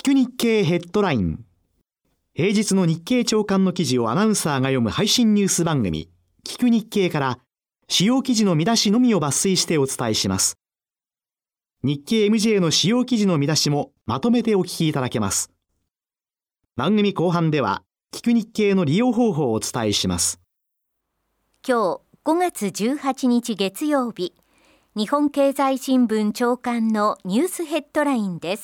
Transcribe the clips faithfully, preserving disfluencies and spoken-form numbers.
く日経ヘッドライン。平日の日経朝刊の記事をアナウンサーが読む配信ニュース番組、聞く日経から主要記事の見出しのみを抜粋してお伝えします。日経 エムジェー の主要記事の見出しもまとめてお聞きいただけます。番組後半では、聞く日経の利用方法をお伝えします。 今日ごがつじゅうはちにち月曜日、日本経済新聞朝刊のニュースヘッドラインです。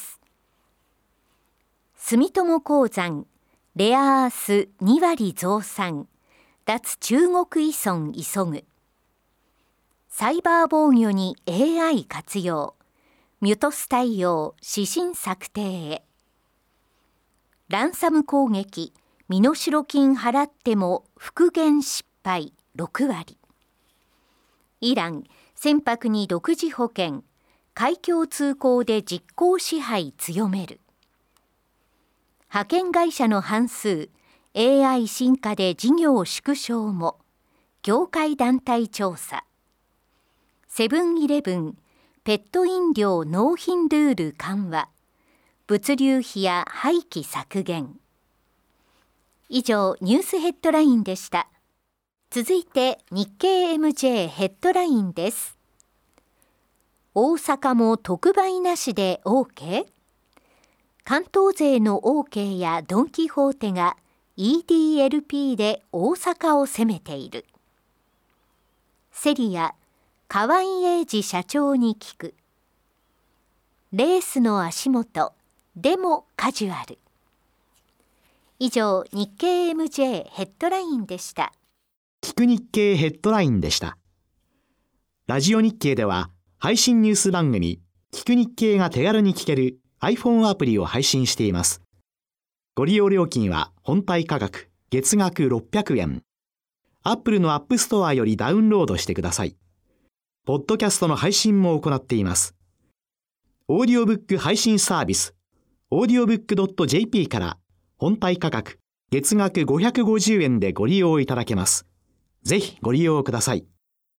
住友鉱山、レアアースにわり増産、脱中国依存急ぐ。サイバー防御に エーアイ 活用、ミュトス対応指針策定へ。ランサム攻撃、身代金払っても復元失敗ろくわり。イラン、船舶に独自保険、海峡通行で実効支配強める。派遣会社の半数、エーアイ 進化で事業縮小も、業界団体調査。セブンイレブン、ペット飲料納品ルール緩和、物流費や廃棄削減。以上、ニュースヘッドラインでした。続いて、日経 エムジェー ヘッドラインです。大阪も特売なしで OK？関東勢の OK やドン・キホーテが イーディーエルピー で大阪を攻めている。セリア、河合英二社長に聞く。レースの足元、でもカジュアル。以上、日経 エムジェー ヘッドラインでした。 聞く日経ヘッドラインでした。ラジオ日経では配信ニュース番組、聞く日経が手軽に聞けるiPhone アプリを配信しています。ご利用料金は本体価格月額ろっぴゃくえん。Apple の App Store よりダウンロードしてください。ポッドキャストの配信も行っています。オーディオブック配信サービス、オーディオブックドットジェーピー から本体価格月額ごひゃくごじゅうえんでご利用いただけます。ぜひご利用ください。